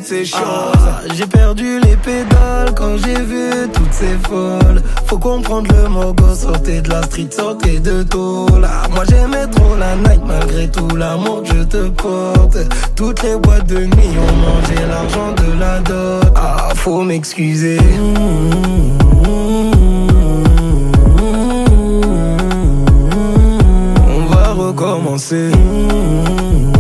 toutes ces choses. J'ai perdu les pédales quand j'ai vu toutes ces folles. Faut comprendre le mogo, sortez de la street, sortez de tôle. Moi j'aimais trop la night malgré tout l'amour que je te porte. Toutes les boîtes de nuit ont mangé l'argent de la dot. Faut m'excuser. On va recommencer.